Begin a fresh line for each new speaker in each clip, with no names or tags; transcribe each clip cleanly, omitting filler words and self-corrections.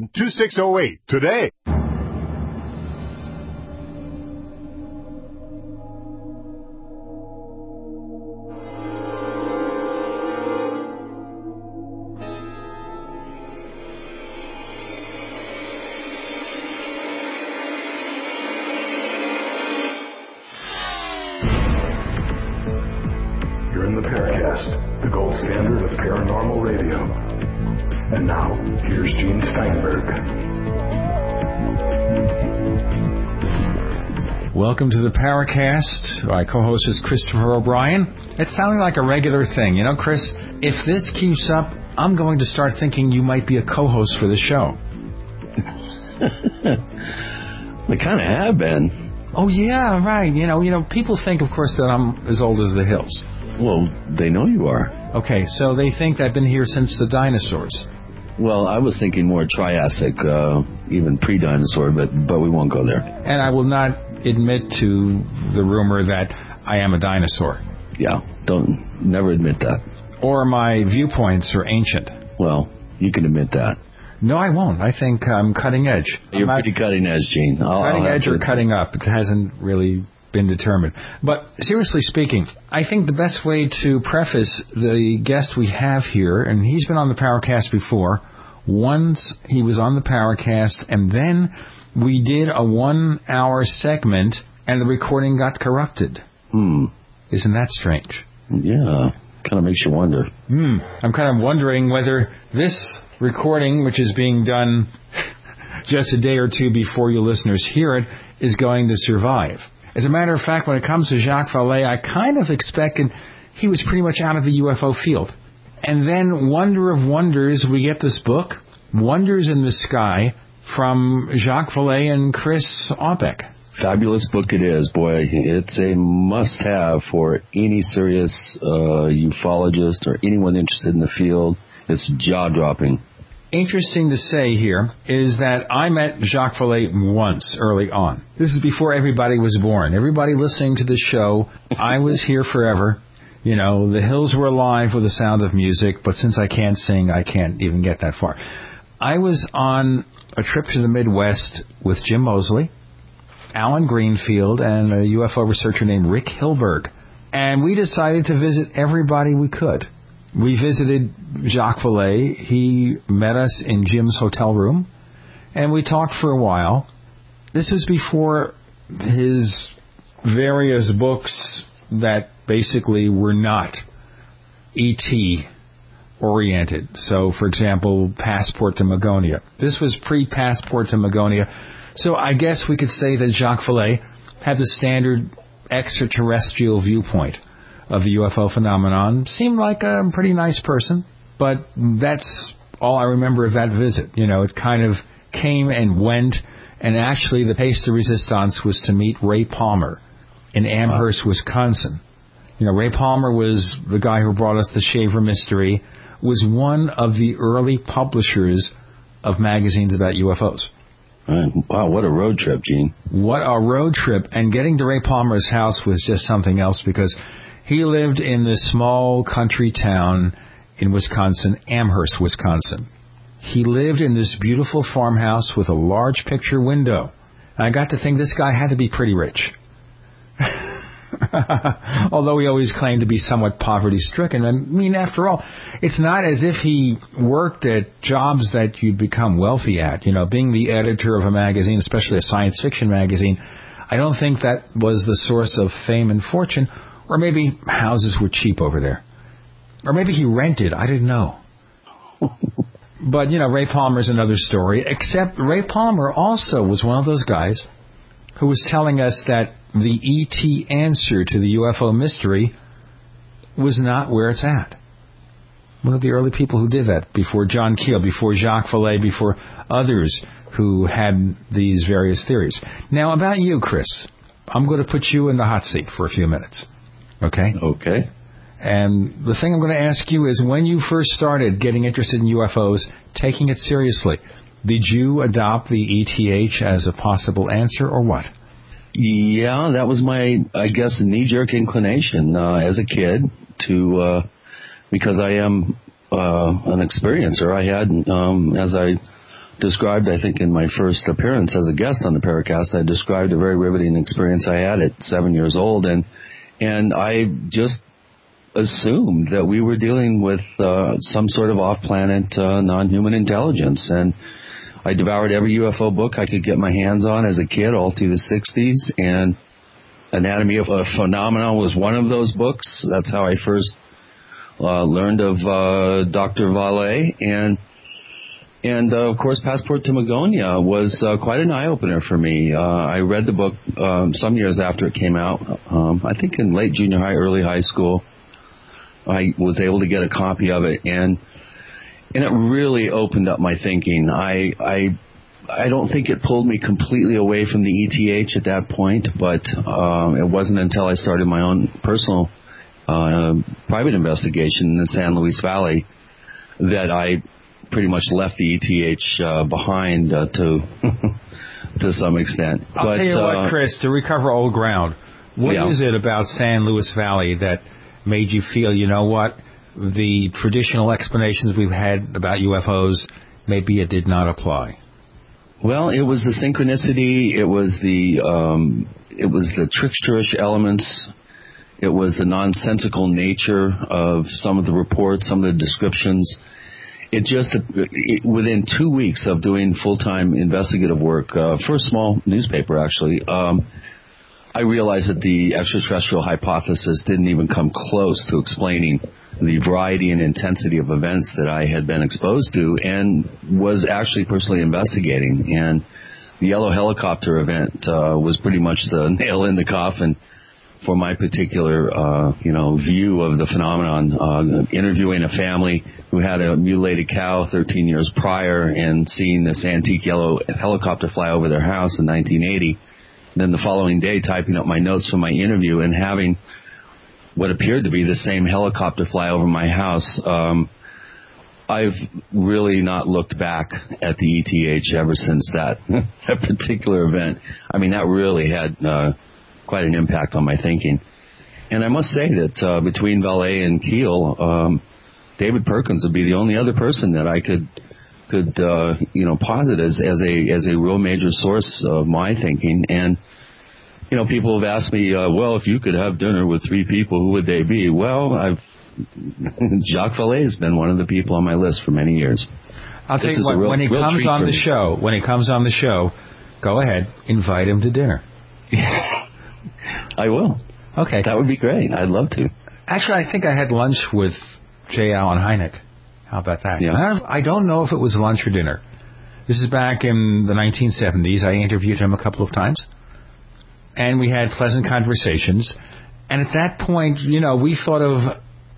877-2608 today.
You're in the Paracast, the gold standard of paranormal radio. And now, here's Gene Steinberg.
Welcome to the Paracast. My co-host is Christopher O'Brien. It's sounding like a regular thing. You know, Chris, if this keeps up, I'm going to start thinking you might be a co-host for the show.
We kind of have been.
Oh, yeah, right. You know, people think, of course, that I'm as old as the hills.
Well, they know you are.
Okay, so they think I've been here since the dinosaurs.
Well, I was thinking more Triassic, even pre-dinosaur, but we won't go there.
And I will not admit to the rumor that I am a dinosaur.
Yeah, never admit that.
Or my viewpoints are ancient.
Well, you can admit that.
No, I won't. I think I'm cutting edge.
You're pretty cutting edge, Gene.
Cutting edge or cutting up. It hasn't really been determined. But seriously speaking, I think the best way to preface the guest we have here, and he's been on the Paracast before. Once he was on the Paracast, and then we did a 1-hour segment, and the recording got corrupted. Isn't that strange?
Yeah, kind of makes you wonder.
I'm kind of wondering whether this recording, which is being done just a day or two before you listeners hear it, is going to survive. As a matter of fact, when it comes to Jacques Vallée, I kind of expected he was pretty much out of the UFO field. And then, wonder of wonders, we get this book, Wonders in the Sky, from Jacques Vallée and Chris Aubeck.
Fabulous book it is, boy. It's a must-have for any serious ufologist or anyone interested in the field. It's jaw-dropping.
Interesting to say here is that I met Jacques Vallée once early on. This is before everybody was born. Everybody listening to the show, I was here forever. You know, the hills were alive with the sound of music, but since I can't sing, I can't even get that far. I was on a trip to the Midwest with Jim Moseley, Alan Greenfield, and a UFO researcher named Rick Hilberg. And we decided to visit everybody we could. We visited Jacques Vallée. He met us in Jim's hotel room, and we talked for a while. This was before his various books that basically were not E.T. oriented. So, for example, Passport to Magonia. This was pre-Passport to Magonia. So I guess we could say that Jacques Vallée had the standard extraterrestrial viewpoint of the UFO phenomenon. Seemed like a pretty nice person, but that's all I remember of that visit. You know, it kind of came and went, and actually the pièce de résistance was to meet Ray Palmer in Amherst, Wisconsin. You know, Ray Palmer was the guy who brought us the Shaver Mystery, was one of the early publishers of magazines about UFOs.
Wow, what a road trip, Gene.
What a road trip. And getting to Ray Palmer's house was just something else, because he lived in this small country town in Wisconsin, Amherst, Wisconsin. He lived in this beautiful farmhouse with a large picture window. And I got to think this guy had to be pretty rich. Although he always claimed to be somewhat poverty-stricken. I mean, after all, it's not as if he worked at jobs that you'd become wealthy at. You know, being the editor of a magazine, especially a science fiction magazine, I don't think that was the source of fame and fortune. Or maybe houses were cheap over there. Or maybe he rented. I didn't know. But, you know, Ray Palmer's another story. Except Ray Palmer also was one of those guys who was telling us that the E.T. answer to the UFO mystery was not where it's at. One of the early people who did that, before John Keel, before Jacques Vallée, before others who had these various theories. Now, about you, Chris, I'm going to put you in the hot seat for a few minutes. Okay?
Okay.
And the thing I'm going to ask you is, when you first started getting interested in UFOs, taking it seriously, did you adopt the ETH as a possible answer, or what?
Yeah, that was my, I guess, knee-jerk inclination as a kid because I am an experiencer. I had, as I described, I think, in my first appearance as a guest on the Paracast, I described a very riveting experience I had at 7 years old, and I just assumed that we were dealing with some sort of off-planet non-human intelligence, and I devoured every UFO book I could get my hands on as a kid all through the 60s, and Anatomy of a Phenomenon was one of those books. That's how I first learned of Dr. Vallée, and of course, Passport to Magonia was quite an eye-opener for me. I read the book some years after it came out, I think in late junior high, early high school. I was able to get a copy of it, and it really opened up my thinking. I don't think it pulled me completely away from the ETH at that point, but it wasn't until I started my own personal private investigation in the San Luis Valley that I pretty much left the ETH behind to some extent.
I'll tell you what, Chris, to recover old ground, what is it about San Luis Valley that made you feel, you know what, the traditional explanations we've had about UFOs, maybe it did not apply?
Well, it was the synchronicity, it was the tricksterish elements, it was the nonsensical nature of some of the reports, some of the descriptions. Within 2 weeks of doing full-time investigative work for a small newspaper, actually, I realized that the extraterrestrial hypothesis didn't even come close to explaining the variety and intensity of events that I had been exposed to and was actually personally investigating. And the yellow helicopter event was pretty much the nail in the coffin for my particular, view of the phenomenon. Interviewing a family who had a mutilated cow 13 years prior and seeing this antique yellow helicopter fly over their house in 1980. Then the following day, typing up my notes from my interview and having what appeared to be the same helicopter fly over my house. I've really not looked back at the ETH ever since that particular event. I mean, that really had quite an impact on my thinking. And I must say that between Vallée and Keel, David Perkins would be the only other person that I could posit as a real major source of my thinking. And people have asked me, well, if you could have dinner with three people, who would they be? Well, Jacques Vallée has been one of the people on my list for many years.
I'll tell you what, when he comes on the show, go ahead, invite him to dinner.
I will.
Okay.
That would be great. I'd love to.
Actually, I think I had lunch with J. Allen Hynek. How about that?
Yeah.
I don't know if it was lunch or dinner. This is back in the 1970s. I interviewed him a couple of times, and we had pleasant conversations. And at that point, we thought of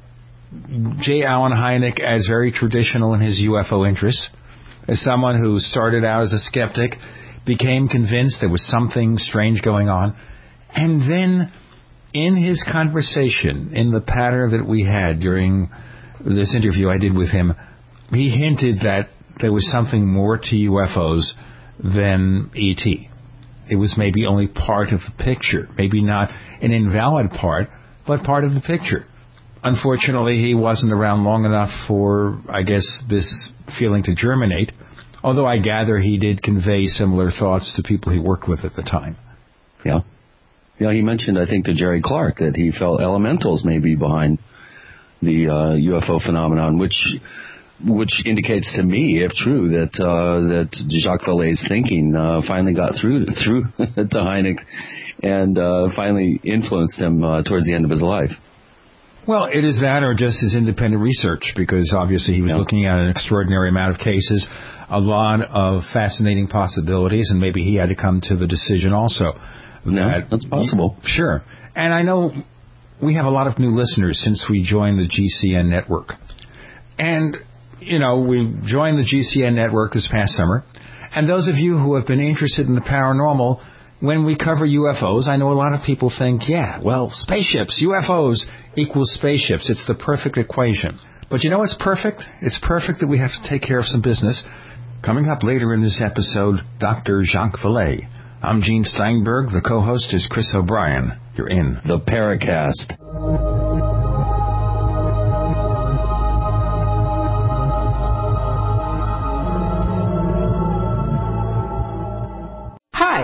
J. Allen Hynek as very traditional in his UFO interests, as someone who started out as a skeptic, became convinced there was something strange going on, and then in his conversation, in the patter that we had during this interview I did with him, he hinted that there was something more to UFOs than ET. It was maybe only part of the picture, maybe not an invalid part, but part of the picture. Unfortunately, he wasn't around long enough for, I guess, this feeling to germinate, although I gather he did convey similar thoughts to people he worked with at the time.
Yeah. Yeah, he mentioned, I think, to Jerry Clark that he felt elementals may be behind the UFO phenomenon, which indicates to me, if true, that Jacques Vallée's thinking finally got through to Hynek and finally influenced him towards the end of his life.
Well, it is that or just his independent research, because obviously he was looking at an extraordinary amount of cases, a lot of fascinating possibilities, and maybe he had to come to the decision also.
That's possible.
Sure. And I know we have a lot of new listeners since we joined the GCN network. And, we joined the GCN network this past summer. And those of you who have been interested in the paranormal, when we cover UFOs, I know a lot of people think, spaceships, UFOs equals spaceships. It's the perfect equation. But you know what's perfect? It's perfect that we have to take care of some business. Coming up later in this episode, Dr. Jacques Vallée. I'm Gene Steinberg. The co-host is Chris O'Brien. You're in
the Paracast.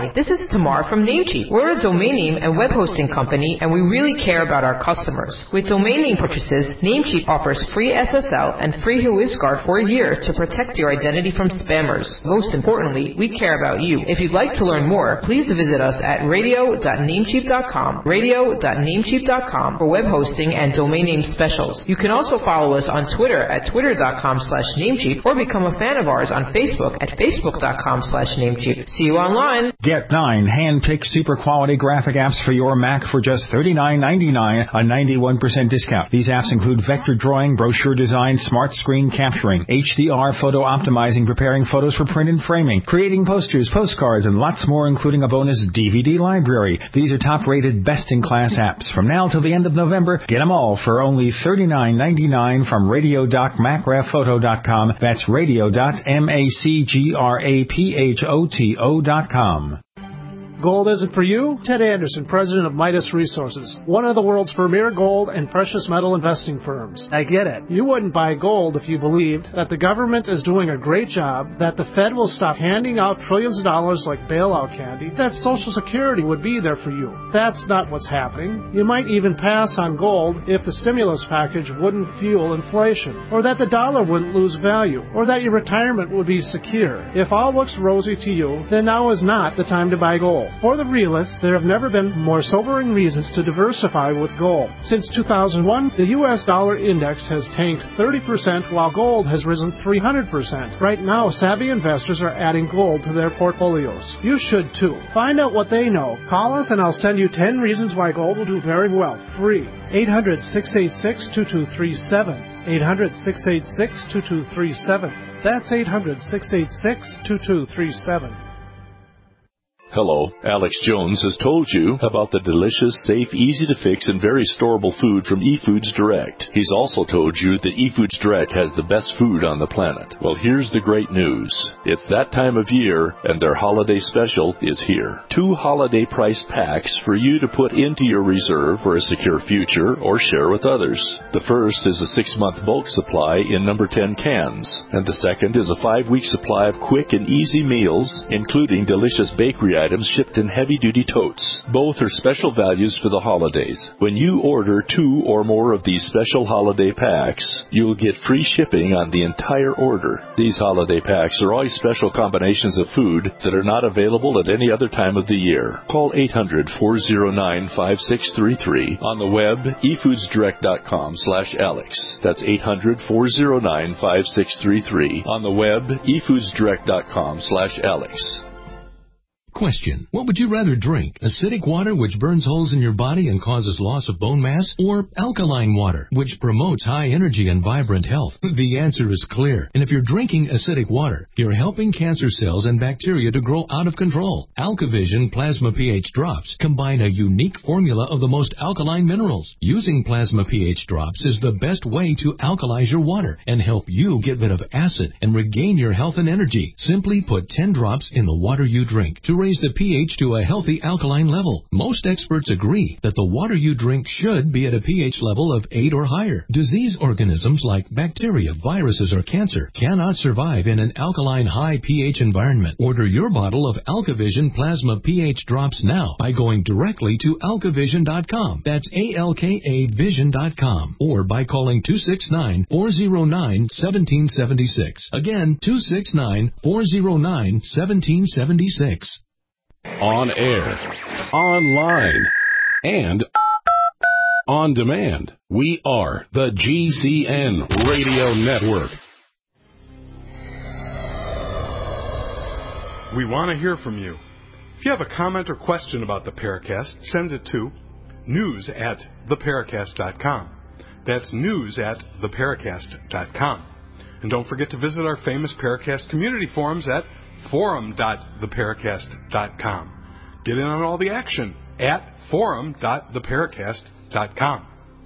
Hi, this is Tamar from Namecheap. We're a domain name and web hosting company, and we really care about our customers. With domain name purchases, Namecheap offers free SSL and free WhoisGuard for a year to protect your identity from spammers. Most importantly, we care about you. If you'd like to learn more, please visit us at radio.namecheap.com, radio.namecheap.com for web hosting and domain name specials. You can also follow us on Twitter at twitter.com/Namecheap or become a fan of ours on Facebook at facebook.com/Namecheap. See you online.
Get 9 hand-picked super quality graphic apps for your Mac for just $39.99, a 91% discount. These apps include vector drawing, brochure design, smart screen capturing, HDR photo optimizing, preparing photos for print and framing, creating posters, postcards, and lots more, including a bonus DVD library. These are top-rated, best-in-class apps. From now till the end of November, get them all for only $39.99 from radio.macgraphoto.com. That's radio.macgraphoto.com.
Gold isn't for you? Ted Anderson, president of Midas Resources, one of the world's premier gold and precious metal investing firms. I get it. You wouldn't buy gold if you believed that the government is doing a great job, that the Fed will stop handing out trillions of dollars like bailout candy, that Social Security would be there for you. That's not what's happening. You might even pass on gold if the stimulus package wouldn't fuel inflation, or that the dollar wouldn't lose value, or that your retirement would be secure. If all looks rosy to you, then now is not the time to buy gold. For the realists, there have never been more sobering reasons to diversify with gold. Since 2001, the U.S. dollar index has tanked 30% while gold has risen 300%. Right now, savvy investors are adding gold to their portfolios. You should too. Find out what they know. Call us and I'll send you 10 reasons why gold will do very well. Free. 800-686-2237. 800-686-2237. That's 800-686-2237.
Hello, Alex Jones has told you about the delicious, safe, easy-to-fix, and very storable food from eFoods Direct. He's also told you that eFoods Direct has the best food on the planet. Well, here's the great news. It's that time of year, and their holiday special is here. 2 holiday-priced packs for you to put into your reserve for a secure future or share with others. The first is a 6-month bulk supply in number 10 cans, and the second is a 5-week supply of quick and easy meals, including delicious bakery items shipped in heavy-duty totes. Both are special values for the holidays. When you order 2 or more of these special holiday packs, you'll get free shipping on the entire order. These holiday packs are always special combinations of food that are not available at any other time of the year. Call 800-409-5633. On the web, efoodsdirect.com/Alex. That's 800-409-5633. On the web, efoodsdirect.com/Alex.
Question. What would you rather drink? Acidic water, which burns holes in your body and causes loss of bone mass? Or alkaline water, which promotes high energy and vibrant health? The answer is clear. And if you're drinking acidic water, you're helping cancer cells and bacteria to grow out of control. AlkaVision Plasma pH Drops combine a unique formula of the most alkaline minerals. Using Plasma pH Drops is the best way to alkalize your water and help you get rid of acid and regain your health and energy. Simply put 10 drops in the water you drink to raise the pH to a healthy alkaline level. Most experts agree that the water you drink should be at a pH level of 8 or higher. Disease organisms like bacteria, viruses, or cancer cannot survive in an alkaline high pH environment. Order your bottle of AlkaVision Plasma pH Drops now by going directly to alkavision.com. That's ALKAvision.com. Or by calling 269-409-1776. Again, 269-409-1776.
On air, online, and on demand. We are the GCN Radio Network.
We want to hear from you. If you have a comment or question about the Paracast, send it to news@theparacast.com. That's news@theparacast.com. And don't forget to visit our famous Paracast community forums at forum.theparacast.com. Get in on all the action at forum.theparacast.com.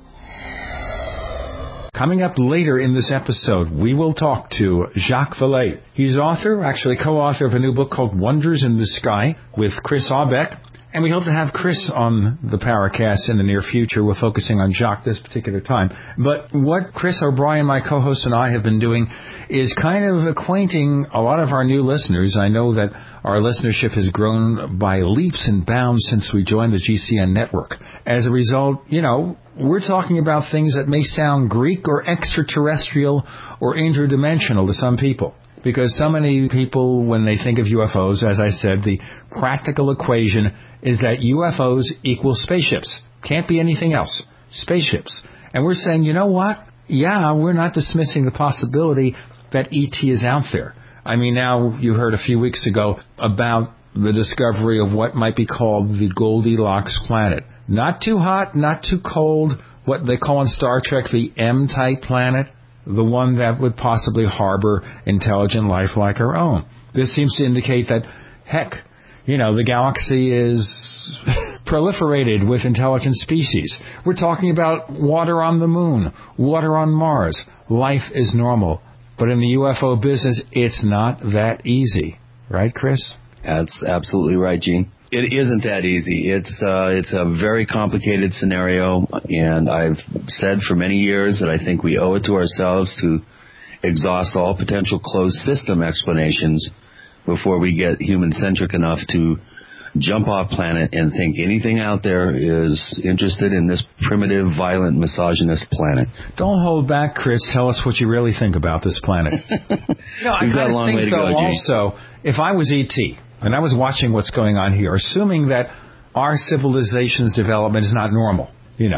Coming up later in this episode, we will talk to Jacques Vallée. He's co-author of a new book called Wonders in the Sky with Chris Aubeck. And we hope to have Chris on the Paracast in the near future. We're focusing on Jacques this particular time. But what Chris O'Brien, my co-host, and I have been doing is kind of acquainting a lot of our new listeners. I know that our listenership has grown by leaps and bounds since we joined the GCN network. As a result, we're talking about things that may sound Greek or extraterrestrial or interdimensional to some people. Because so many people, when they think of UFOs, as I said, the practical equation is that UFOs equal spaceships. Can't be anything else. Spaceships. And we're saying, you know what? Yeah, we're not dismissing the possibility that ET is out there. I mean, now you heard a few weeks ago about the discovery of what might be called the Goldilocks planet. Not too hot, not too cold, what they call in Star Trek the M-type planet. The one that would possibly harbor intelligent life like our own. This seems to indicate that, heck, the galaxy is proliferated with intelligent species. We're talking about water on the moon, water on Mars. Life is normal. But in the UFO business, it's not that easy. Right, Chris?
That's absolutely right, Gene. It isn't that easy. It's a very complicated scenario, and I've said for many years that I think we owe it to ourselves to exhaust all potential closed system explanations before we get human-centric enough to jump off planet and think anything out there is interested in this primitive, violent, misogynist planet.
Don't hold back, Chris. Tell us what you really think about this planet.
We've got a long way to go, Gene.
Also, if I was ET, and I was watching what's going on here, assuming that our civilization's development is not normal,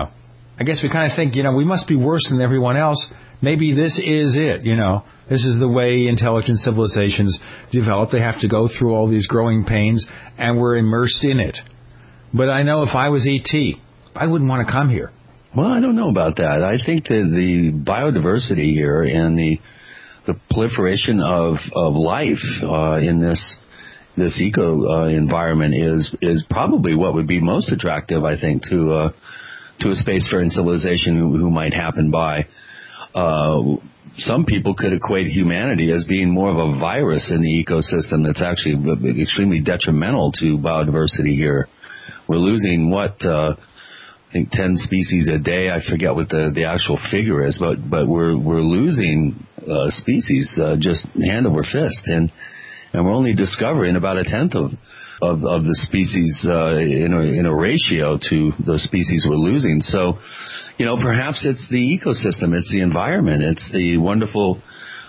I guess we kind of think, we must be worse than everyone else. Maybe this is it, This is the way intelligent civilizations develop. They have to go through all these growing pains, and we're immersed in it. But I know if I was ET, I wouldn't want to come here.
Well, I don't know about that. I think that the biodiversity here and the proliferation of life in this eco environment is probably what would be most attractive, I think, to a spacefaring civilization who might happen by. Some people could equate humanity as being more of a virus in the ecosystem that's actually extremely detrimental to biodiversity here. We're losing I think 10 species a day. I forget what the actual figure is, but we're losing species just hand over fist, and we're only discovering about a tenth of the species in a ratio to the species we're losing. So, perhaps it's the ecosystem, it's the environment, it's the wonderful,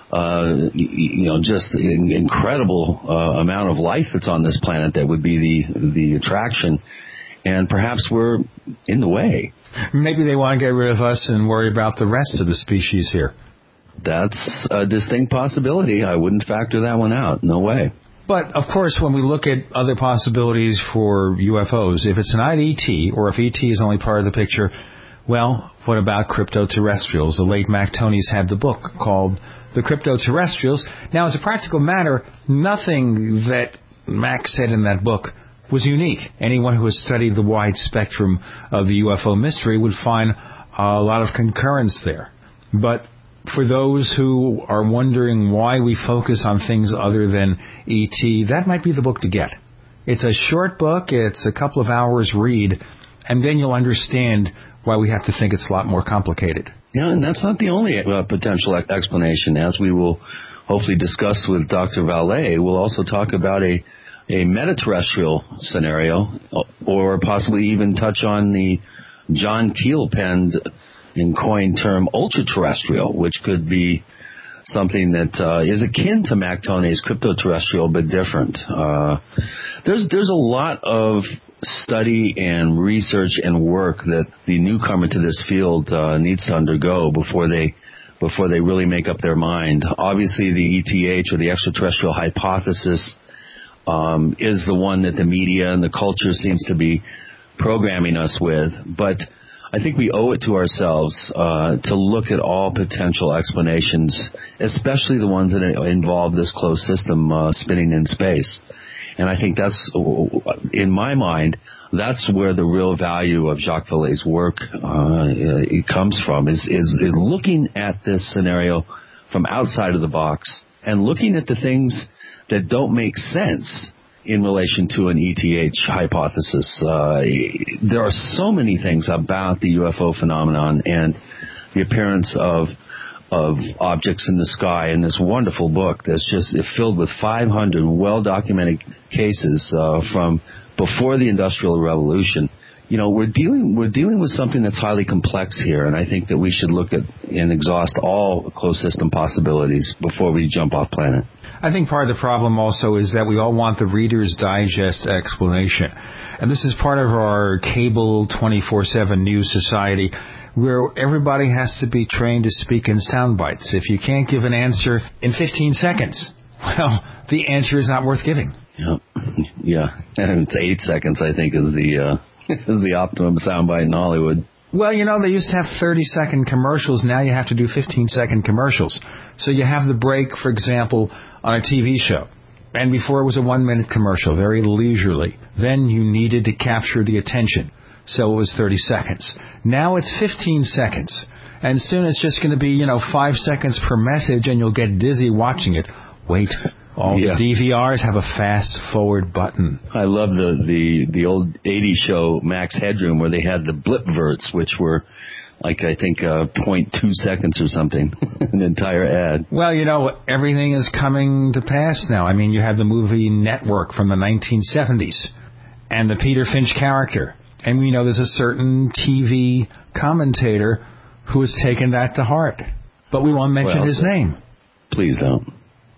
just incredible amount of life that's on this planet that would be the attraction. And perhaps we're in the way.
Maybe they want to get rid of us and worry about the rest of the species here.
That's a distinct possibility. I wouldn't factor that one out. No way.
But, of course, when we look at other possibilities for UFOs, if it's not ET, or if ET is only part of the picture, well, what about crypto-terrestrials? The late Mac Tonnies had the book called The Crypto-Terrestrials. Now, as a practical matter, nothing that Mac said in that book was unique. Anyone who has studied the wide spectrum of the UFO mystery would find a lot of concurrence there. But for those who are wondering why we focus on things other than ET, that might be the book to get. It's a short book, it's a couple of hours read, and then you'll understand why we have to think it's a lot more complicated.
Yeah, and that's not the only potential explanation. As we will hopefully discuss with Dr. Vallée, we'll also talk about a metaterrestrial scenario, or possibly even touch on the John Keel penned and coined term ultra-terrestrial, which could be something that is akin to Mac Tonnies' crypto-terrestrial, but different. There's a lot of study and research and work that the newcomer to this field needs to undergo before they really make up their mind. Obviously, the ETH, or the extraterrestrial hypothesis, is the one that the media and the culture seems to be programming us with. But I think we owe it to ourselves to look at all potential explanations, especially the ones that involve this closed system spinning in space. And I think that's, in my mind, that's where the real value of Jacques Vallée's work it comes from, is looking at this scenario from outside of the box and looking at the things that don't make sense in relation to an ETH hypothesis. There are so many things about the UFO phenomenon and the appearance of objects in the sky in this wonderful book that's just filled with 500 well-documented cases from before the Industrial Revolution. You know, we're dealing with something that's highly complex here, and I think that we should look at and exhaust all closed system possibilities before we jump off planet.
I think part of the problem also is that we all want the Reader's Digest explanation. And this is part of our cable 24/7 news society where everybody has to be trained to speak in sound bites. If you can't give an answer in 15 seconds, well, the answer is not worth giving.
Yeah. And it's 8 seconds, I think, is the optimum soundbite in Hollywood.
Well, you know, they used to have 30-second commercials. Now you have to do 15-second commercials. So you have the break, for example, on a TV show. And before it was a 1-minute commercial, very leisurely. Then you needed to capture the attention. So it was 30 seconds. Now it's 15 seconds. And soon it's just going to be, 5 seconds per message, and you'll get dizzy watching it. Wait. All the DVRs have a fast-forward button.
I love the old 80s show Max Headroom where they had the blipverts, which were like, I think, 0.2 seconds or something, an entire ad.
Well, everything is coming to pass now. I mean, you have the movie Network from the 1970s and the Peter Finch character. And we know there's a certain TV commentator who has taken that to heart. But we won't mention his name.
Please don't.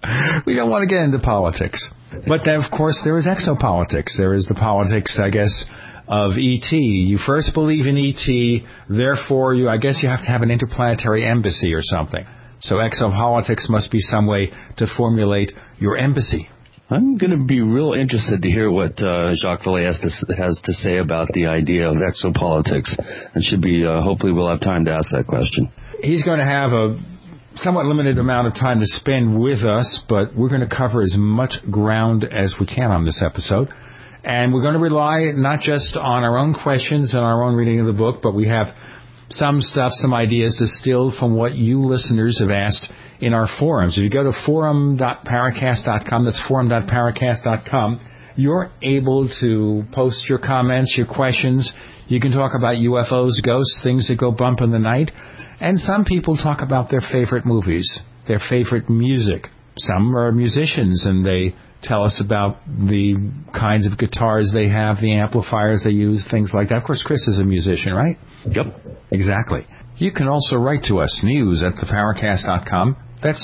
We don't want to get into politics. But then, of course, there is exopolitics. There is the politics, I guess, of E.T. You first believe in E.T., therefore, I guess you have to have an interplanetary embassy or something. So exopolitics must be some way to formulate your embassy.
I'm going to be real interested to hear what Jacques Vallée has to say about the idea of exopolitics. And should be, hopefully we'll have time to ask that question.
He's going to have a somewhat limited amount of time to spend with us, but we're going to cover as much ground as we can on this episode. And we're going to rely not just on our own questions and our own reading of the book, but we have some ideas distilled from what you listeners have asked in our forums. If you go to forum.paracast.com, that's forum.paracast.com, you're able to post your comments, your questions. You can talk about UFOs, ghosts, things that go bump in the night. And some people talk about their favorite movies, their favorite music. Some are musicians, and they tell us about the kinds of guitars they have, the amplifiers they use, things like that. Of course, Chris is a musician, right?
Yep.
Exactly. You can also write to us, news@theparacast.com. That's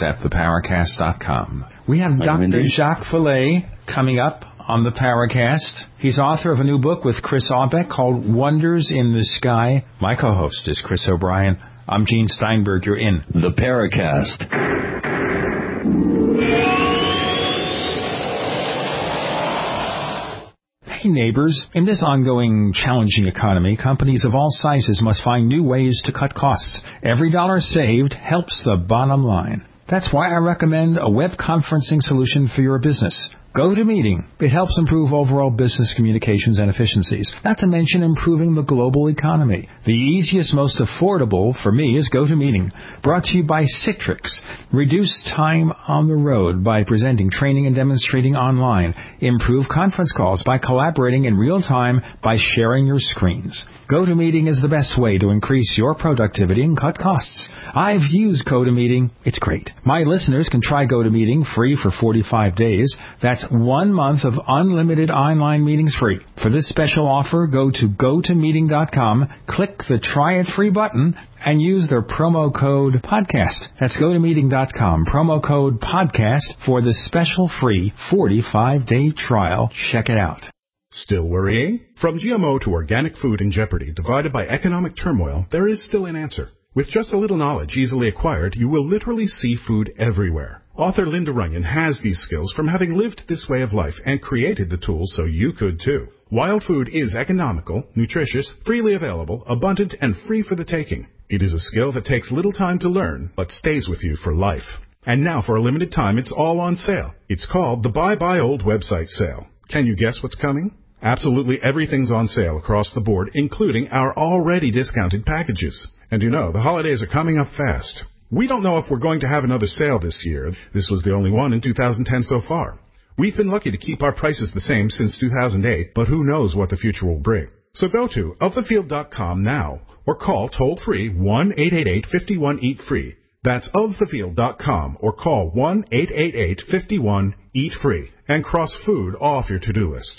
news@theparacast.com. We have Dr. Jacques Vallée coming up on the Paracast. He's author of a new book with Chris Aubeck called Wonders in the Sky. My co-host is Chris O'Brien. I'm Gene Steinberg. You're in
the Paracast.
Hey neighbors, in this ongoing challenging economy, companies of all sizes must find new ways to cut costs. Every dollar saved helps the bottom line. That's why I recommend a web conferencing solution for your business. GoToMeeting. It helps improve overall business communications and efficiencies, not to mention improving the global economy. The easiest, most affordable for me is GoToMeeting, brought to you by Citrix. Reduce time on the road by presenting, training, and demonstrating online. Improve conference calls by collaborating in real time by sharing your screens. GoToMeeting is the best way to increase your productivity and cut costs. I've used GoToMeeting. It's great. My listeners can try GoToMeeting free for 45 days. That's 1 month of unlimited online meetings free. For this special offer, go to GoToMeeting.com, click the Try It Free button, and use their promo code PODCAST. That's GoToMeeting.com, promo code PODCAST for the special free 45-day trial. Check it out.
Still worrying? From GMO to organic food in jeopardy, divided by economic turmoil, there is still an answer. With just a little knowledge easily acquired, you will literally see food everywhere. Author Linda Runyon has these skills from having lived this way of life and created the tools so you could too. Wild food is economical, nutritious, freely available, abundant, and free for the taking. It is a skill that takes little time to learn, but stays with you for life. And now for a limited time, it's all on sale. It's called the Buy Old website sale. Can you guess what's coming? Absolutely everything's on sale across the board, including our already discounted packages. And the holidays are coming up fast. We don't know if we're going to have another sale this year. This was the only one in 2010 so far. We've been lucky to keep our prices the same since 2008, but who knows what the future will bring. So go to ofthefield.com now or call toll-free 1-888-51-EAT-FREE. That's ofthefield.com or call 1-888-51-EAT-FREE and cross food off your to-do list.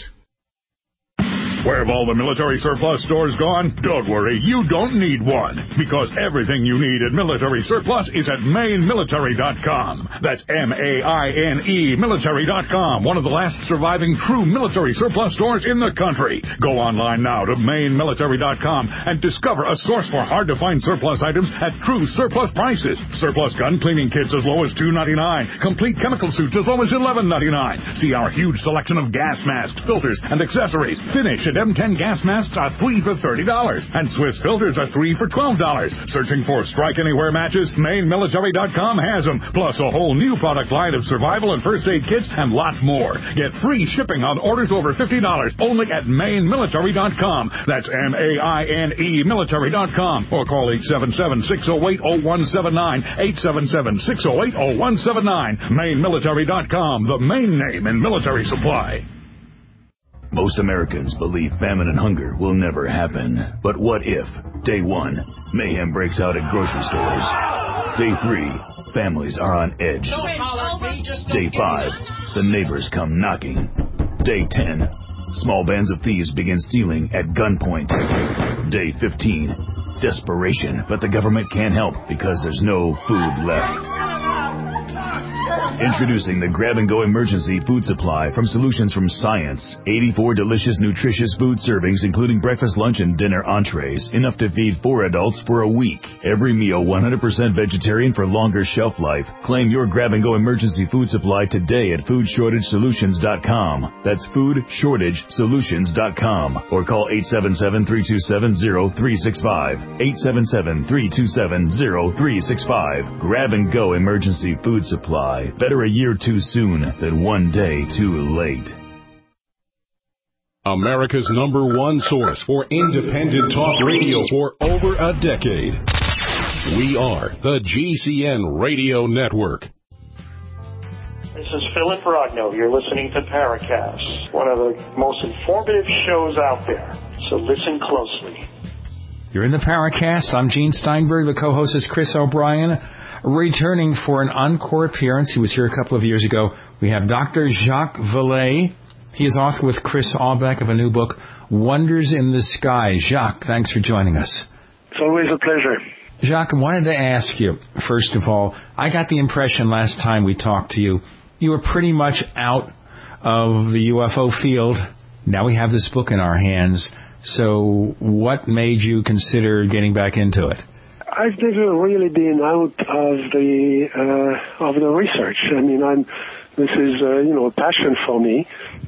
Where have all the military surplus stores gone? Don't worry, you don't need one, because everything you need at Military Surplus is at MaineMilitary.com. That's M-A-I-N-E Military.com, one of the last surviving true military surplus stores in the country. Go online now to MaineMilitary.com and discover a source for hard-to-find surplus items at true surplus prices. Surplus gun cleaning kits as low as $2.99. Complete chemical suits as low as $11.99. See our huge selection of gas masks, filters, and accessories. Finish at M10 gas masks are 3 for $30, and Swiss filters are 3 for $12. Searching for Strike Anywhere matches? MaineMilitary.com has them, plus a whole new product line of survival and first aid kits and lots more. Get free shipping on orders over $50 only at MaineMilitary.com. That's M-A-I-N-E Military.com, or call 877-608-0179, 877-608-0179. MaineMilitary.com, the main name in military supply.
Most Americans believe famine and hunger will never happen. But what if, day 1, mayhem breaks out at grocery stores? Day 3, families are on edge. Day 5, the neighbors come knocking. Day 10, small bands of thieves begin stealing at gunpoint. Day 15, desperation, but the government can't help because there's no food left. Introducing the Grab-and-Go Emergency Food Supply from Solutions from Science. 84 delicious, nutritious food servings, including breakfast, lunch, and dinner entrees. Enough to feed 4 adults for a week. Every meal 100% vegetarian for longer shelf life. Claim your Grab-and-Go Emergency Food Supply today at FoodShortageSolutions.com. That's FoodShortageSolutions.com. Or call 877-327-0365. 877-327-0365. Grab-and-Go Emergency Food Supply. Better a year too soon than one day too late.
America's #1 source for independent talk radio for over a decade. We are the GCN Radio Network.
This is Philip Rogno. You're listening to Paracast, one of the most informative shows out there. So listen closely.
You're in the Paracast. I'm Gene Steinberg. The co-host is Chris O'Brien. Returning for an encore appearance. He was here a couple of years ago. We have Dr. Jacques Vallée. He is author with Chris Aubeck of a new book, Wonders in the Sky. Jacques, thanks for joining us.
It's always a pleasure.
Jacques, I wanted to ask you, first of all, I got the impression last time we talked to you, you were pretty much out of the UFO field. Now we have this book in our hands. So what made you consider getting back into it?
I've never really been out of the research. I mean, this is a passion for me.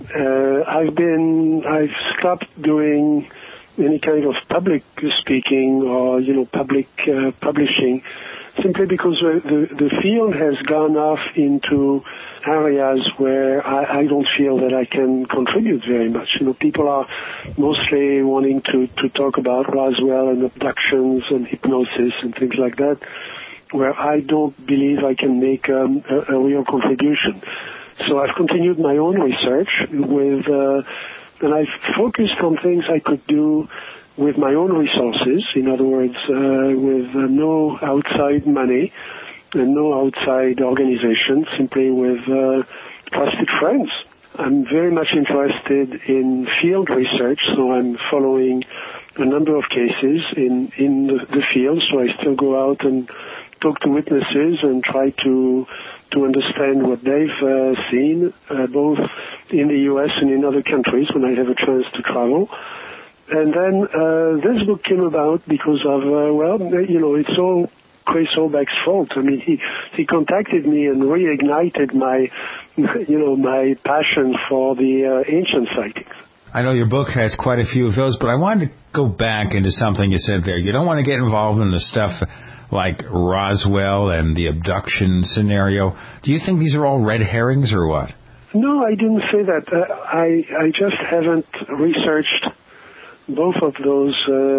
I've stopped doing any kind of public speaking or public publishing, simply because the field has gone off into areas where I don't feel that I can contribute very much. People are mostly wanting to talk about Roswell and abductions and hypnosis and things like that, where I don't believe I can make a real contribution. So I've continued my own research and I've focused on things I could do with my own resources, in other words, with no outside money and no outside organization, simply with trusted friends. I'm very much interested in field research, so I'm following a number of cases in the field, so I still go out and talk to witnesses and try to understand what they've seen, both in the U.S. and in other countries when I have a chance to travel. And then this book came about because of, it's all Chris Aubeck's fault. I mean, he contacted me and reignited my passion for the ancient sightings.
I know your book has quite a few of those, but I wanted to go back into something you said there. You don't want to get involved in the stuff like Roswell and the abduction scenario. Do you think these are all red herrings or what?
No, I didn't say that. I just haven't researched both of those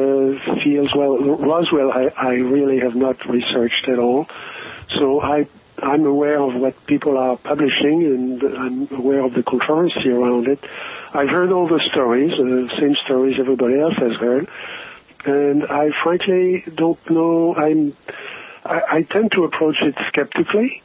fields. Well, Roswell, I really have not researched at all. So I I'm aware of what people are publishing, and I'm aware of the controversy around it. I've heard all the stories, same stories everybody else has heard, and I frankly don't know. I tend to approach it skeptically,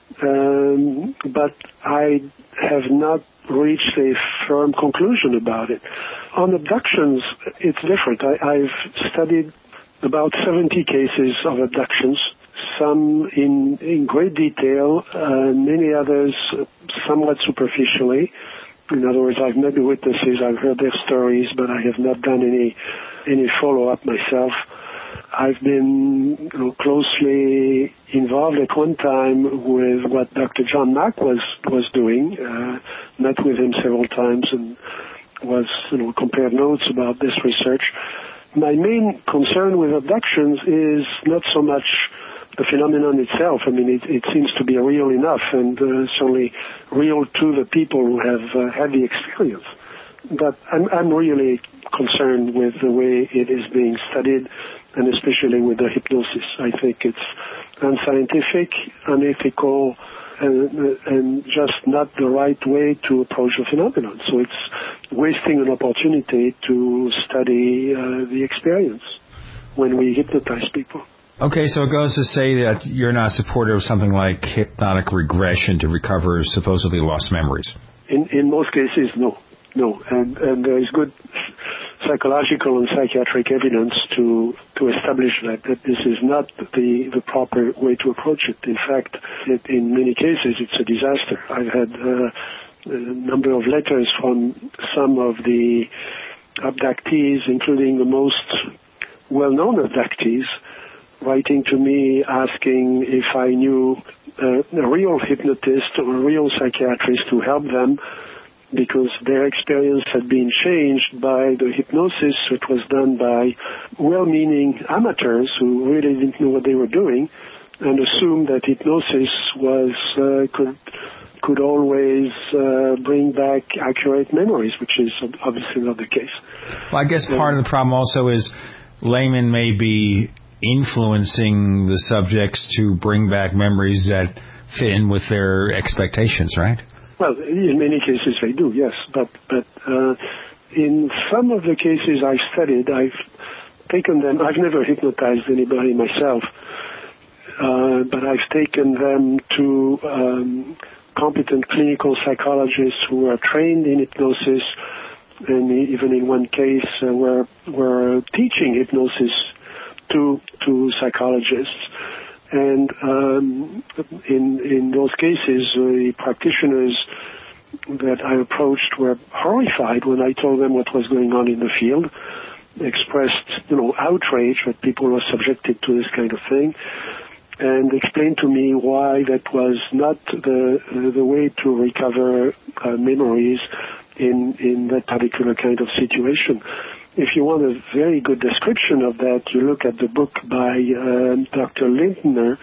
but I have not reached a firm conclusion about it. On abductions, it's different. I've studied about 70 cases of abductions, some in great detail, many others somewhat superficially. In other words, I've met the witnesses, I've heard their stories, but I have not done any follow-up myself. I've been closely involved at one time with what Dr. John Mack was doing, met with him several times and was, compared notes about this research. My main concern with abductions is not so much the phenomenon itself. I mean, it seems to be real enough and certainly real to the people who have had the experience. But I'm really concerned with the way it is being studied, and especially with the hypnosis. I think it's unscientific, unethical, and just not the right way to approach the phenomenon. So it's wasting an opportunity to study the experience when we hypnotize people.
Okay, so it goes to say that you're not supportive of something like hypnotic regression to recover supposedly lost memories.
In most cases, no. And there is good psychological and psychiatric evidence to establish that this is not the proper way to approach it. In fact, in many cases, it's a disaster. I've had a number of letters from some of the abductees, including the most well-known abductees, writing to me asking if I knew a real hypnotist or a real psychiatrist to help them, because their experience had been changed by the hypnosis that was done by well-meaning amateurs who really didn't know what they were doing and assumed that hypnosis could always bring back accurate memories, which is obviously not the case.
Well, I guess part of the problem also is laymen may be influencing the subjects to bring back memories that fit in with their expectations, right?
Well, in many cases they do, yes. But in some of the cases I've studied, I've taken them. I've never hypnotized anybody myself, but I've taken them to competent clinical psychologists who are trained in hypnosis, and even in one case were teaching hypnosis to psychologists. And in those cases, the practitioners that I approached were horrified when I told them what was going on in the field, expressed, outrage that people were subjected to this kind of thing, and explained to me why that was not the way to recover memories in that particular kind of situation. If you want a very good description of that, you look at the book by Dr. Lindner,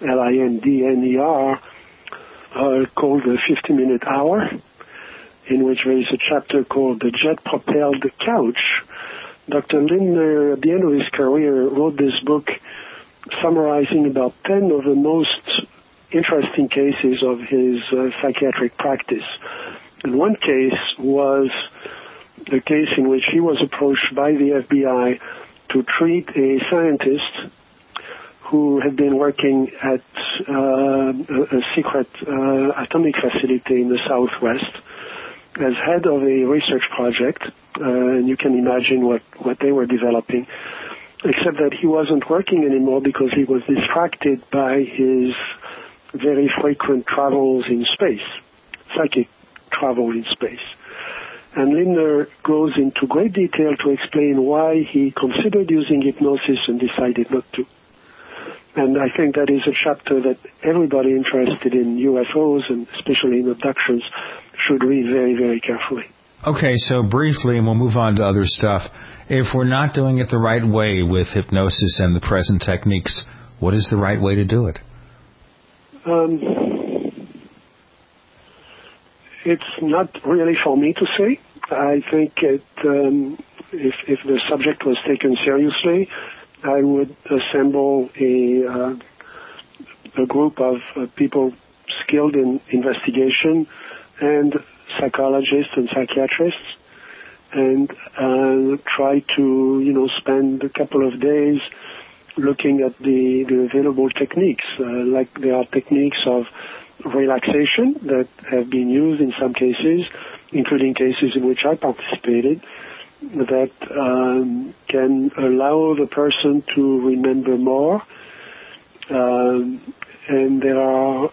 Lindner, called The 50-Minute Hour, in which there is a chapter called The Jet-Propelled Couch. Dr. Lindner, at the end of his career, wrote this book summarizing about 10 of the most interesting cases of his psychiatric practice. And one case was the case in which he was approached by the FBI to treat a scientist who had been working at a secret atomic facility in the Southwest as head of a research project. And you can imagine what they were developing, except that he wasn't working anymore because he was distracted by his very frequent travels in space, psychic travel in space. And Lindner goes into great detail to explain why he considered using hypnosis and decided not to. And I think that is a chapter that everybody interested in UFOs, and especially in abductions, should read very, very carefully.
Okay, so briefly, and we'll move on to other stuff. If we're not doing it the right way with hypnosis and the present techniques, what is the right way to do it?
It's not really for me to say. I think if the subject was taken seriously, I would assemble a a group of people skilled in investigation and psychologists and psychiatrists, and try to, spend a couple of days looking at the available techniques. Like there are techniques of relaxation that have been used in some cases, including cases in which I participated, that can allow the person to remember more. And there are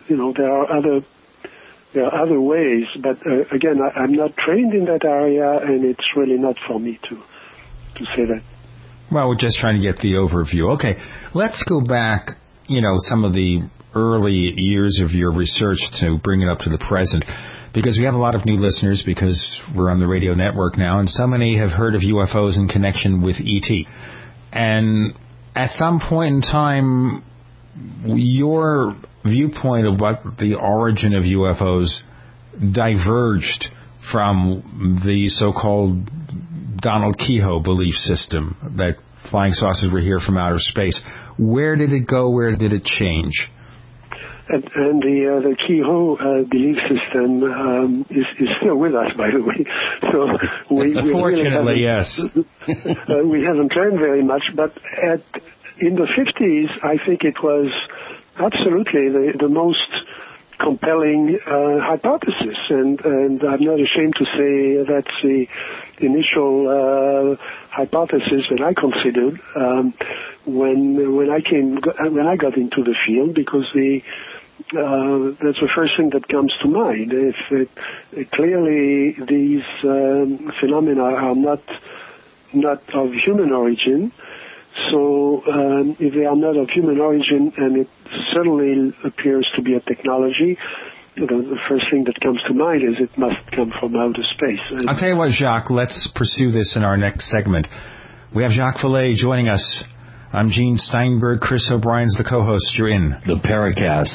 other ways, but again, I'm not trained in that area, and it's really not for me to say that.
Well, we're just trying to get the overview. Okay, let's go back, some of the early years of your research to bring it up to the present, because we have a lot of new listeners because we're on the radio network now, and so many have heard of UFOs in connection with ET. And at some point in time, your viewpoint of what the origin of UFOs diverged from the so-called Donald Keyhoe belief system that flying saucers were here from outer space. Where did it go? Where did it change?
And the Keyhoe belief system is still with us, by the way. So
unfortunately, yes.
We haven't learned very much, but in the 50s, I think it was absolutely the most compelling hypothesis, and I'm not ashamed to say that's the initial hypothesis that I considered when I got into the field, because that's the first thing that comes to mind. Clearly these phenomena are not of human origin. So if they are not of human origin, and it certainly appears to be a technology, the first thing that comes to mind is it must come from outer space.
I'll tell you what, Jacques, let's pursue this in our next segment. We have Jacques Vallée joining us. I'm Gene Steinberg. Chris O'Brien's the co-host. You're in
the Paracast.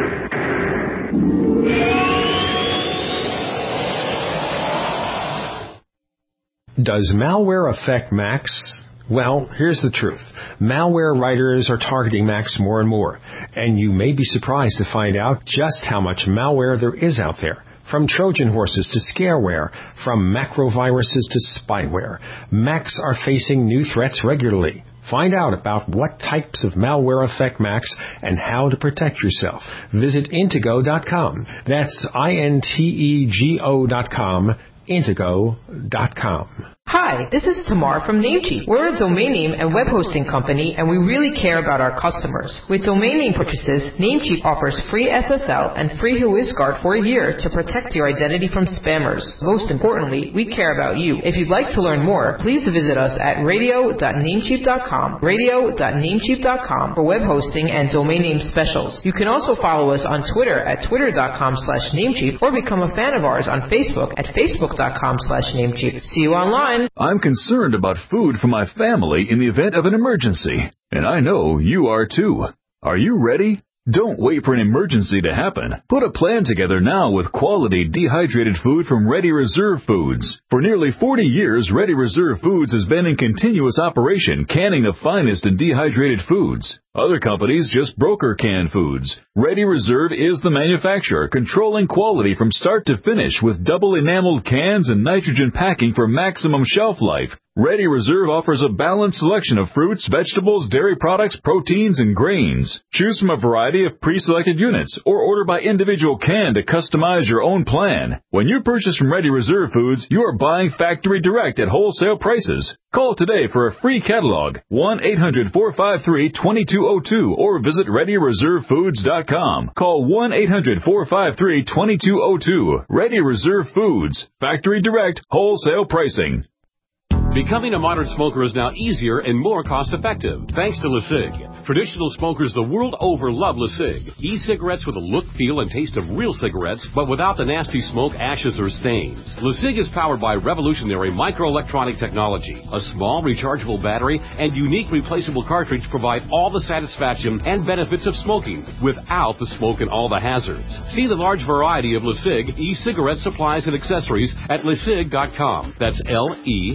Does malware affect Macs? Well, here's the truth. Malware writers are targeting Macs more and more, and you may be surprised to find out just how much malware there is out there. From Trojan horses to scareware, from macroviruses to spyware, Macs are facing new threats regularly. Find out about what types of malware affect Macs and how to protect yourself. Visit Intego.com. That's Intego.com. Intego.com.
Hi, this is Tamar from Namecheap. We're a domain name and web hosting company, and we really care about our customers. With domain name purchases, Namecheap offers free SSL and free WhoisGuard for a year to protect your identity from spammers. Most importantly, we care about you. If you'd like to learn more, please visit us at radio.namecheap.com, radio.namecheap.com for web hosting and domain name specials. You can also follow us on Twitter at twitter.com/Namecheap or become a fan of ours on Facebook at facebook.com/Namecheap. See you online.
I'm concerned about food for my family in the event of an emergency, and I know you are too. Are you ready? Don't wait for an emergency to happen. Put a plan together now with quality dehydrated food from Ready Reserve Foods. For nearly 40 years, Ready Reserve Foods has been in continuous operation, canning the finest in dehydrated foods. Other companies just broker canned foods. Ready Reserve is the manufacturer, controlling quality from start to finish with double enameled cans and nitrogen packing for maximum shelf life. Ready Reserve offers a balanced selection of fruits, vegetables, dairy products, proteins, and grains. Choose from a variety of pre-selected units or order by individual can to customize your own plan. When you purchase from Ready Reserve Foods, you are buying factory direct at wholesale prices. Call today for a free catalog, 1-800-453-2202, or visit ReadyReserveFoods.com. Call 1-800-453-2202. Ready Reserve Foods. Factory direct, wholesale pricing.
Becoming a modern smoker is now easier and more cost-effective, thanks to LeSig. Traditional smokers the world over love LeSig. E-cigarettes with a look, feel, and taste of real cigarettes, but without the nasty smoke, ashes, or stains. LeSig is powered by revolutionary microelectronic technology. A small rechargeable battery and unique replaceable cartridge provide all the satisfaction and benefits of smoking, without the smoke and all the hazards. See the large variety of LeSig e-cigarette supplies and accessories at LeSig.com. That's LECIG.com.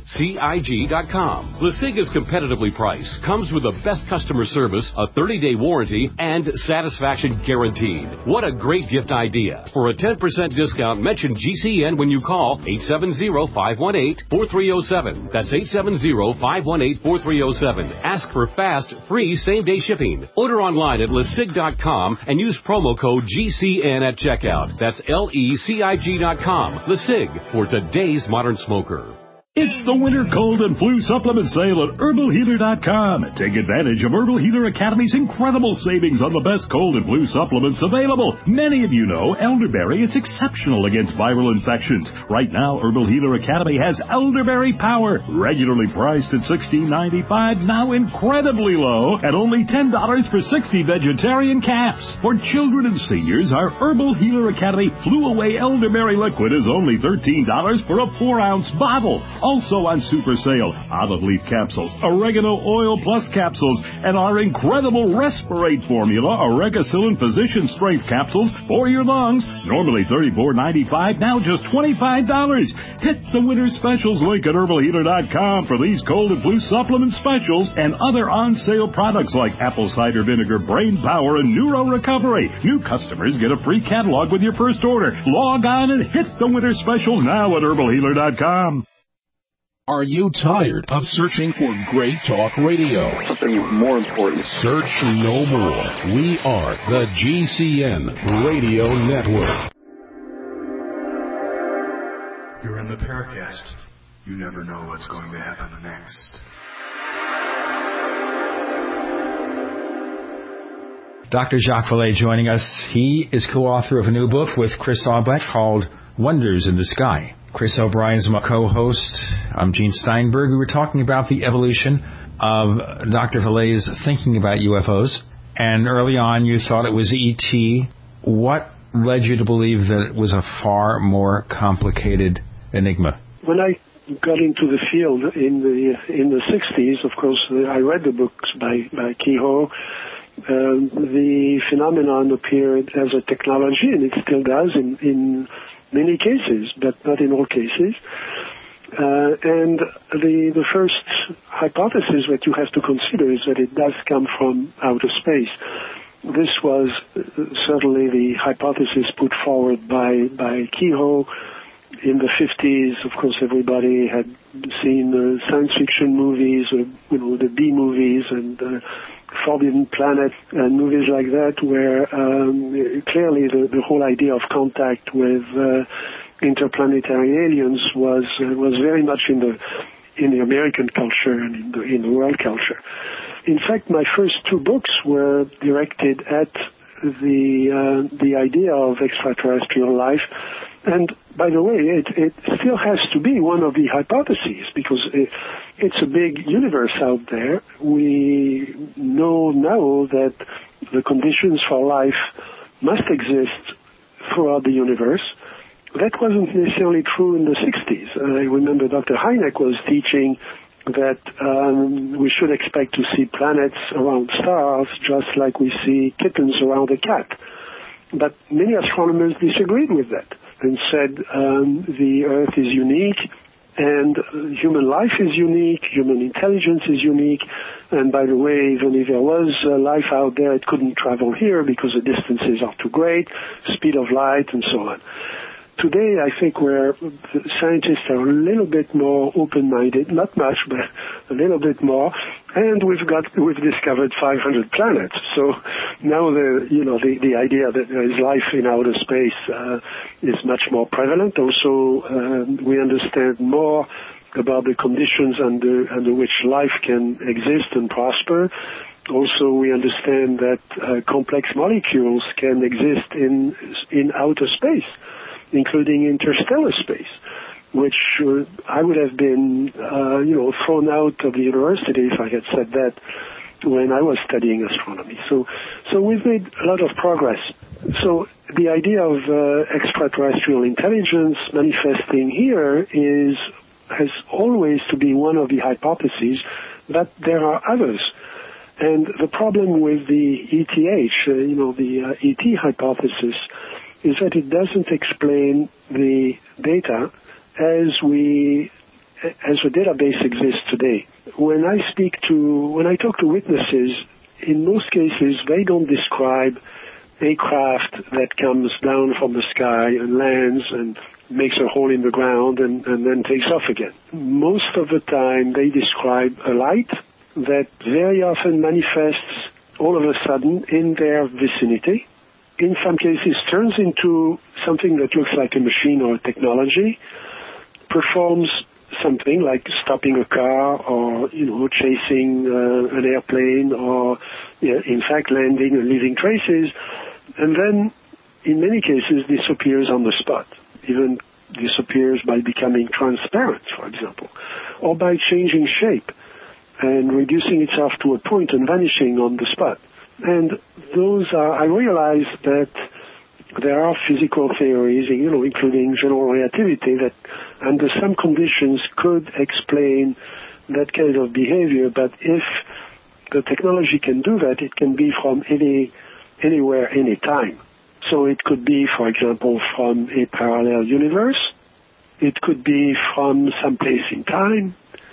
LECIG.com. LeSig is competitively priced, comes with the best customer service, a 30-day warranty, and satisfaction guaranteed. What a great gift idea. For a 10% discount, mention GCN when you call 870-518-4307. That's 870-518-4307. Ask for fast, free, same-day shipping. Order online at LeSig.com and use promo code GCN at checkout. That's LECIG.com. LeSig, for today's modern smoker.
It's the winter cold and flu supplement sale at HerbalHealer.com. Take advantage of Herbal Healer Academy's incredible savings on the best cold and flu supplements available. Many of you know elderberry is exceptional against viral infections. Right now, Herbal Healer Academy has Elderberry Power, regularly priced at $16.95, now incredibly low at only $10 for 60 vegetarian caps. For children and seniors, our Herbal Healer Academy Flu Away Elderberry Liquid is only $13 for a 4-ounce bottle. Also on super sale, olive leaf capsules, oregano oil plus capsules, and our incredible Respirate formula, Oregacillin Physician Strength capsules for your lungs. Normally $34.95, now just $25. Hit the winter specials link at HerbalHealer.com for these cold and flu supplement specials and other on-sale products like apple cider vinegar, brain power, and neuro recovery. New customers get a free catalog with your first order. Log on and hit the winter specials now at HerbalHealer.com.
Are you tired of searching for great talk radio?
Something more important.
Search no more. We are the GCN Radio Network.
You're in the Paracast. You never know what's going to happen next.
Dr. Jacques Vallée joining us. He is co-author of a new book with Chris Aubeck called Wonders in the Sky. Chris O'Brien's my co-host. I'm Gene Steinberg. We were talking about the evolution of Dr. Vallée's thinking about UFOs. And early on, you thought it was E.T. What led you to believe that it was a far more complicated enigma?
When I got into the field in the 60s, of course, I read the books by Keyhoe. The phenomenon appeared as a technology, and it still does in many cases, but not in all cases. And the first hypothesis that you have to consider is that it does come from outer space. This was certainly the hypothesis put forward by Keyhoe in the 50s. Of course, everybody had seen science fiction movies, the B movies and Forbidden Planet and movies like that, where clearly the whole idea of contact with interplanetary aliens was very much in the American culture and in the world culture. In fact, my first two books were directed at the idea of extraterrestrial life. And by the way, it still has to be one of the hypotheses because it's a big universe out there. We know now that the conditions for life must exist throughout the universe. That wasn't necessarily true in the 60s. I remember Dr. Hynek was teaching that we should expect to see planets around stars just like we see kittens around a cat. But many astronomers disagreed with that and said the Earth is unique and human life is unique, human intelligence is unique, and by the way, even if there was life out there, it couldn't travel here because the distances are too great, speed of light, and so on. Today, I think where scientists are a little bit more open-minded, not much, but a little bit more, and we've discovered 500 planets. So now the idea that there is life in outer space is much more prevalent. Also, we understand more about the conditions under which life can exist and prosper. Also, we understand that complex molecules can exist in outer space, including interstellar space, which I would have been, thrown out of the university if I had said that when I was studying astronomy. So we've made a lot of progress. So the idea of extraterrestrial intelligence manifesting here has always to be one of the hypotheses, but there are others. And the problem with the ETH, the ET hypothesis, is that it doesn't explain the data as we as a database exists today. When I talk to witnesses, in most cases, they don't describe a craft that comes down from the sky and lands and makes a hole in the ground and then takes off again. Most of the time, they describe a light that very often manifests all of a sudden in their vicinity. In some cases, turns into something that looks like a machine or a technology, performs something like stopping a car or, chasing an airplane or, in fact, landing and leaving traces, and then, in many cases, disappears on the spot, even disappears by becoming transparent, for example, or by changing shape and reducing itself to a point and vanishing on the spot. And I realize that there are physical theories, including general relativity, that under some conditions could explain that kind of behavior. But if the technology can do that, it can be from anywhere, anytime. So it could be, for example, from a parallel universe. It could be from some place in time.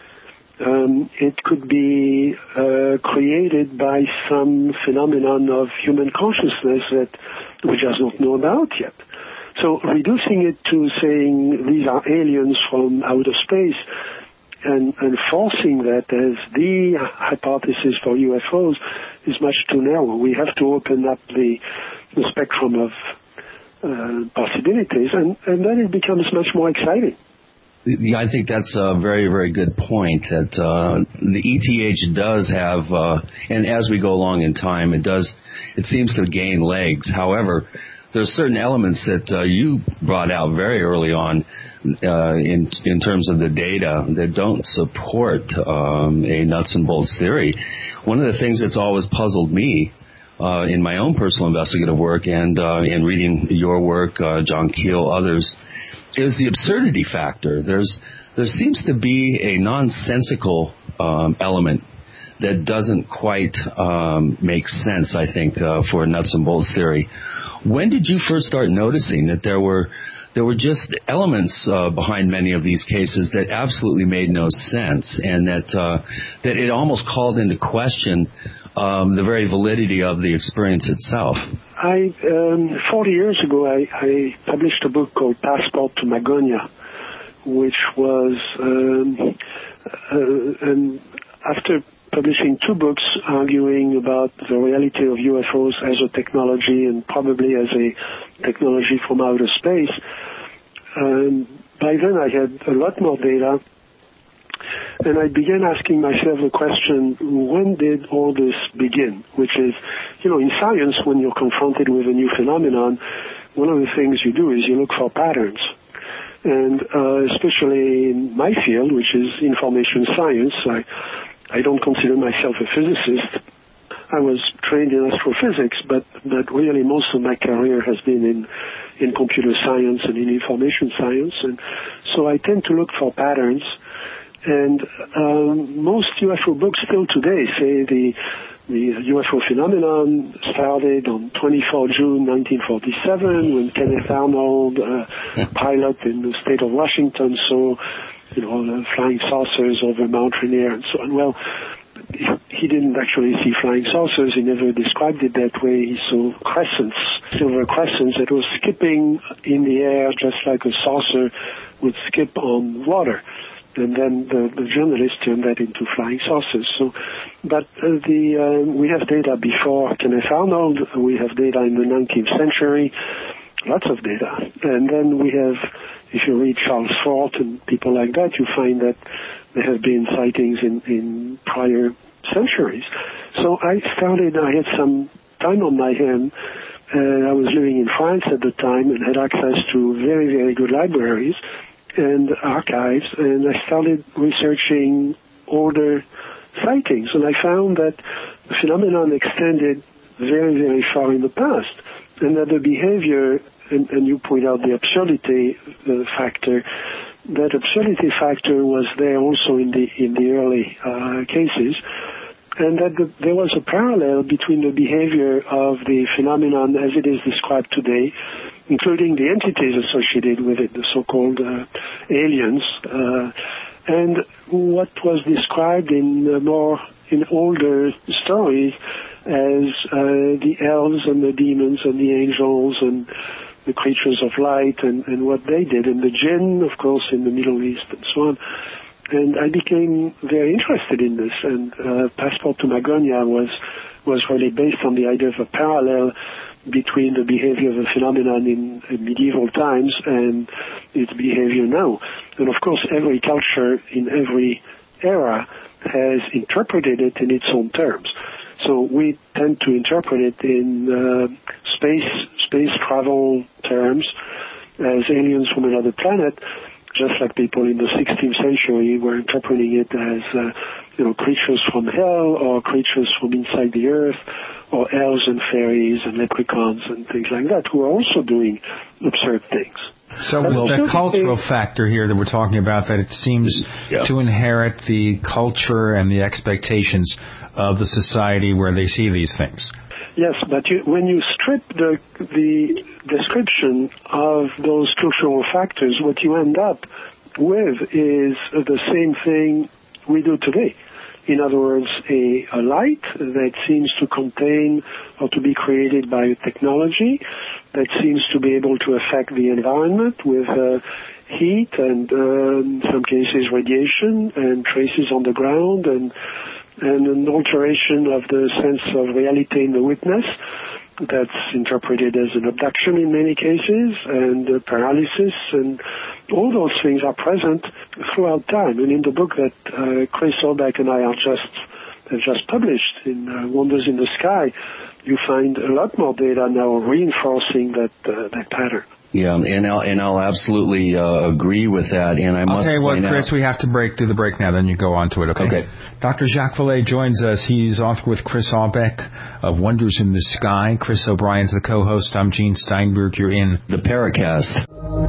It could be created by some phenomenon of human consciousness that we just don't know about yet. So reducing it to saying these are aliens from outer space and forcing that as the hypothesis for UFOs is much too narrow. We have to open up the spectrum of possibilities, and then it becomes much more exciting.
Yeah, I think that's a very, very good point, that the ETH does have, and as we go along in time, it seems to gain legs. However, there's certain elements that you brought out very early on in terms of the data that don't support a nuts and bolts theory. One of the things that's always puzzled me in my own personal investigative work and in reading your work, John Keel, others, is the absurdity factor. There seems to be a nonsensical element that doesn't quite make sense, I think, for a nuts and bolts theory. When did you first start noticing that there were just elements behind many of these cases that absolutely made no sense, and that it almost called into question the very validity of the experience itself?
40 years ago, I published a book called Passport to Magonia, which was, and after publishing 2 books arguing about the reality of UFOs as a technology and probably as a technology from outer space, by then I had a lot more data. And I began asking myself the question, when did all this begin? Which is, in science, when you're confronted with a new phenomenon, one of the things you do is you look for patterns. And especially in my field, which is information science, I don't consider myself a physicist. I was trained in astrophysics, but really most of my career has been in computer science and in information science. And so I tend to look for patterns. And most UFO books still today say the UFO phenomenon started on 24 June 1947 when Kenneth Arnold, pilot in the state of Washington, saw flying saucers over Mount Rainier and so on. Well, he didn't actually see flying saucers. He never described it that way. He saw crescents, silver crescents that were skipping in the air just like a saucer would skip on water. And then the journalists turned that into flying saucers. But we have data before Kenneth Arnold. We have data in the 19th century, lots of data. And then we have, if you read Charles Fort and people like that, you find that there have been sightings in prior centuries. So I had some time on my hand. I was living in France at the time and had access to very, very good libraries and archives, and I started researching older sightings, and I found that the phenomenon extended very, very far in the past, and that the behavior, and you point out the absurdity factor, that absurdity factor was there also in the early cases, and that there was a parallel between the behavior of the phenomenon as it is described today, including the entities associated with it, the so-called aliens, And what was described in older stories as the elves and the demons and the angels and the creatures of light and what they did, and the jinn, of course, in the Middle East and so on. And I became very interested in this, and Passport to Magonia was really based on the idea of a parallel between the behavior of a phenomenon in medieval times and its behavior now. And of course, every culture in every era has interpreted it in its own terms. So we tend to interpret it in space travel terms as aliens from another planet, just like people in the 16th century were interpreting it as creatures from hell or creatures from inside the earth, or elves and fairies and leprechauns and things like that, who are also doing absurd things.
So the cultural factor here that we're talking about, that it seems to inherit the culture and the expectations of the society where they see these things.
Yes, but when you strip the description of those cultural factors, what you end up with is the same thing we do today. In other words, a light that seems to contain or to be created by technology that seems to be able to affect the environment with heat and, in some cases, radiation and traces on the ground and an alteration of the sense of reality in the witness that's interpreted as an abduction in many cases, and paralysis, and all those things are present throughout time. And in the book that Chris Aubeck and I have just published, in Wonders in the Sky, you find a lot more data now reinforcing that pattern.
Yeah, and I'll absolutely agree with that. And I must point out,
Chris, we have to do the break now. Then you go on to it. Okay. Dr. Jacques Vallée joins us. He's author with Chris Aubeck of Wonders in the Sky. Chris O'Brien's the co-host. I'm Gene Steinberg. You're in
the Paracast.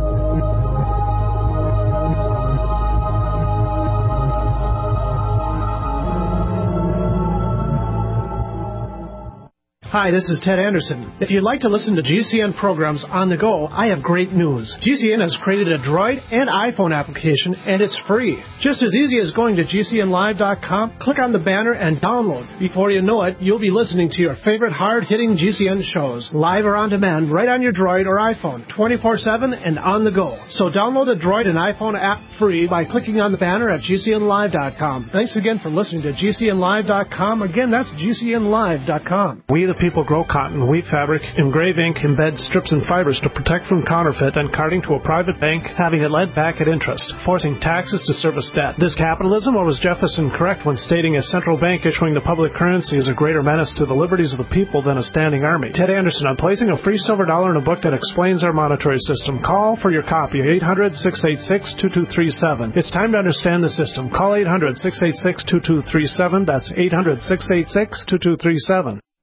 Hi, this is Ted Anderson. If you'd like to listen to GCN programs on the go, I have great news. GCN has created a Droid and iPhone application, and it's free. Just as easy as going to GCNlive.com, click on the banner, and download. Before you know it, you'll be listening to your favorite hard-hitting GCN shows, live or on demand, right on your Droid or iPhone, 24/7 and on the go. So download the Droid and iPhone app free by clicking on the banner at GCNlive.com. Thanks again for listening to GCNlive.com. Again, that's GCNlive.com. We the people grow cotton, weave fabric, engrave ink, embed strips and fibers to protect from counterfeit and carting to a private bank, having it lent back at interest, forcing taxes to service debt. This capitalism, or was Jefferson correct when stating a central bank issuing the public currency is a greater menace to the liberties of the people than a standing army? Ted Anderson, I'm placing a free silver dollar in a book that explains our monetary system. Call for your copy, 800-686-2237. It's time to understand the system. Call 800-686-2237. That's 800-686-2237.